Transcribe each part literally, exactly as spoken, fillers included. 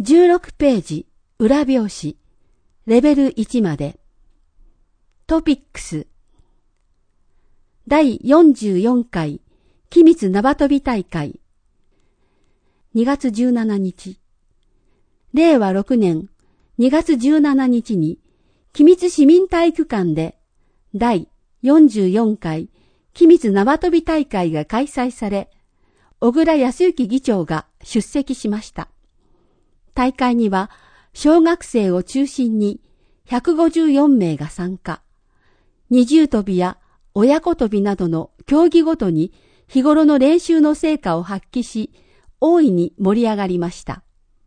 じゅうろくページ、裏表紙、レベルいちまで。トピックス。だいよんじゅうよんかい、機密縄跳び大会。にがつじゅうしちにち。れいわろくねんにがつじゅうしちにちに、機密市民体育館で、だいよんじゅうよんかい、機密縄跳び大会が開催され、小倉康之議長が出席しました。大会には、小学生を中心にひゃくごじゅうよんめいが参加。二重跳びや親子跳びなどの競技ごとに日頃の練習の成果を発揮し、大いに盛り上がりました。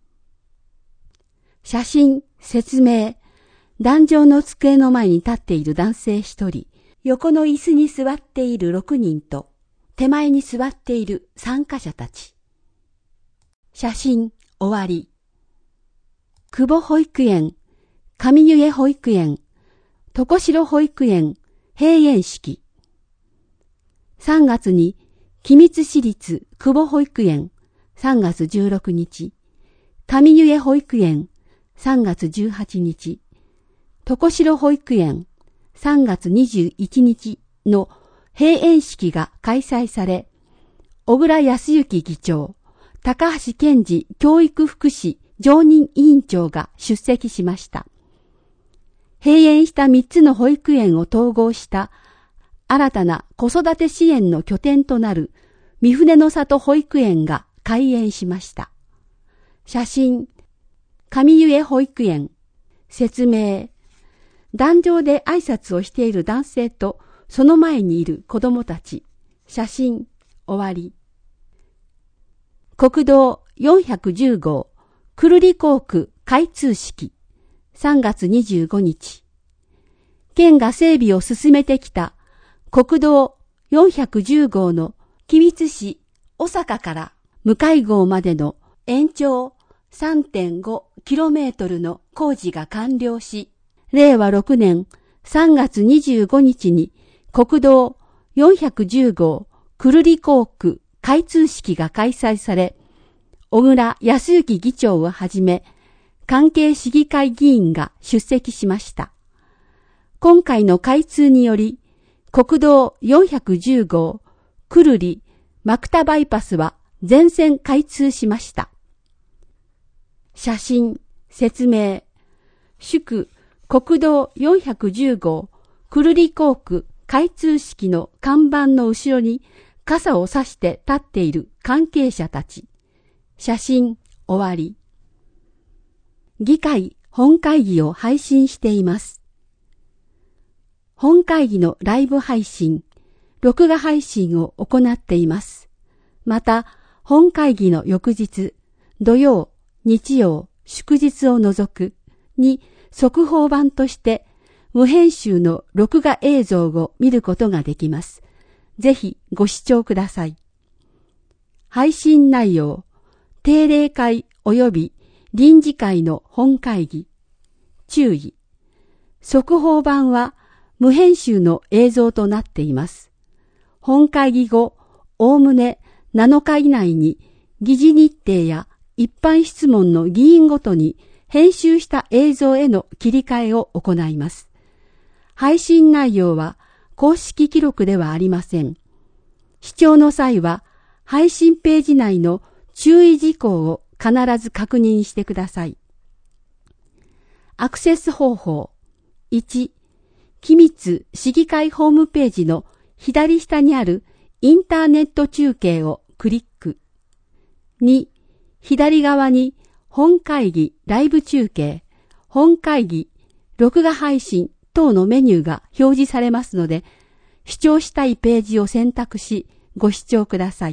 写真、説明、壇上の机の前に立っている男性一人、横の椅子に座っている六人と、手前に座っている参加者たち。写真、終わり。久保保育園、上湯江保育園、床城保育園、閉園式。さんがつに、君津市立久保保育園、さんがつじゅうろくにち、上湯江保育園、さんがつじゅうはちにち、床城保育園、さんがつにじゅういちにちの閉園式が開催され、小倉康之議長、高橋健二教育福祉常任委員長が出席しました。閉園したみっつの保育園を統合した新たな子育て支援の拠点となる三船の里保育園が開園しました。写真、上湯江保育園、説明、壇上で挨拶をしている男性とその前にいる子供たち、写真、終わり。国道よんひゃくじゅうごう、久留里校区開通式、さんがつにじゅうごにち。県が整備を進めてきた国道よんひゃくじゅうごうの君津市小坂から向郷までの延長 さんてんごキロメートル の工事が完了し、れいわろくねんさんがつにじゅうごにちに国道よんひゃくじゅうごう久留里校区開通式が開催され、小倉康之議長をはじめ、関係市議会議員が出席しました。今回の開通により、国道よんひゃくじゅうごう久留里牧田バイパスは全線開通しました。写真、説明、祝国道よんひゃくじゅうごう久留里校区開通式の看板の後ろに傘を差して立っている関係者たち。写真、終わり。議会本会議を配信しています。本会議のライブ配信、録画配信を行っています。また、本会議の翌日、土曜、日曜、祝日を除くに速報版として無編集の録画映像を見ることができます。ぜひご視聴ください。配信内容、定例会及び臨時会の本会議。注意。速報版は無編集の映像となっています。本会議後、おおむねなのか以内に議事日程や一般質問の議員ごとに編集した映像への切り替えを行います。配信内容は公式記録ではありません。視聴の際は配信ページ内の注意事項を必ず確認してください。アクセス方法。いち、機密市議会ホームページの左下にあるインターネット中継をクリック。に、左側に本会議ライブ中継、本会議録画配信等のメニューが表示されますので、視聴したいページを選択しご視聴ください。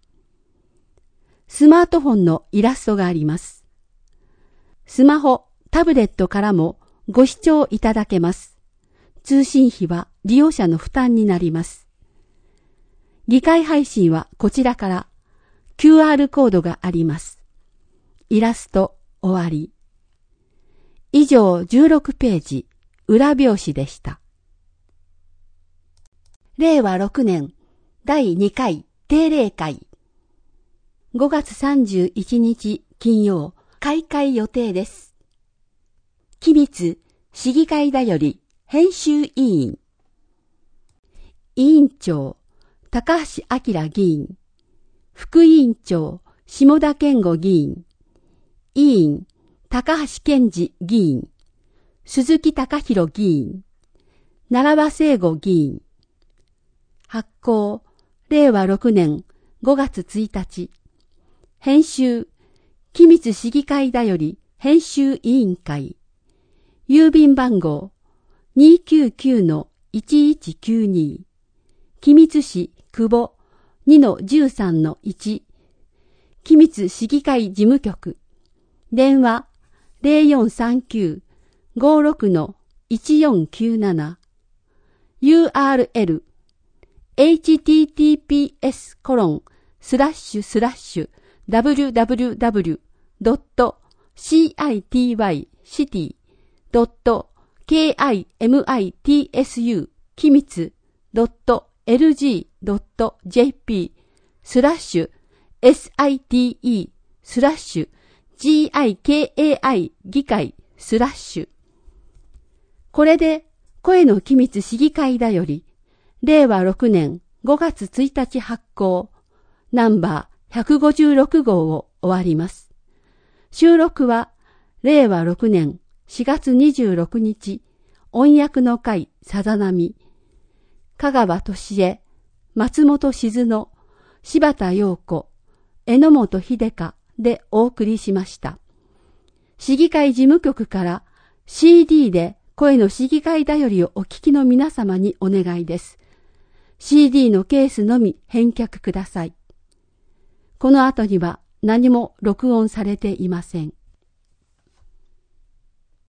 スマートフォンのイラストがあります。スマホ、タブレットからもご視聴いただけます。通信費は利用者の負担になります。議会配信はこちらから キューアール コードがあります。イラスト終わり。以上じゅうろくページ、裏表紙でした。れいわろくねんだいにかい定例会。ごがつさんじゅういちにち金曜開会予定です。君津市議会だより編集委員。委員長、高橋明議員。副委員長、下田健吾議員。委員、高橋健二議員。鈴木隆弘議員。奈良場聖吾議員。発行、れいわろくねんごがつついたち。編集、君津市議会だより編集委員会。郵便番号 にーきゅうきゅうのいちいちきゅうに。君津市久保 にのじゅうさんのいち。君津市議会事務局。電話 ゼロよんさんきゅう ごろくのいちよんきゅうなな。ユーアールエル エイチティーティーピーエスコロンスラッシュスラッシュダブリューダブリューダブリュードットシーアイティーワイシティドットケーアイエムアイティーエスユー君津ドットエルジードットジェーピースラッシュ エスアイティーイー スラッシュ ジーアイケーエーアイ 議会スラッシュ。これで声の君津市議会だよりれいわろくねんごがつついたち発行ナンバーひゃくごじゅうろくごうを終わります。収録はれいわろくねんしがつにじゅうろくにち音訳の会さざ波香川俊恵、松本静乃、柴田陽子、榎本秀香でお送りしました。市議会事務局から シーディー で声の市議会だよりをお聞きの皆様にお願いです。シーディー のケースのみ返却ください。この後には何も録音されていません。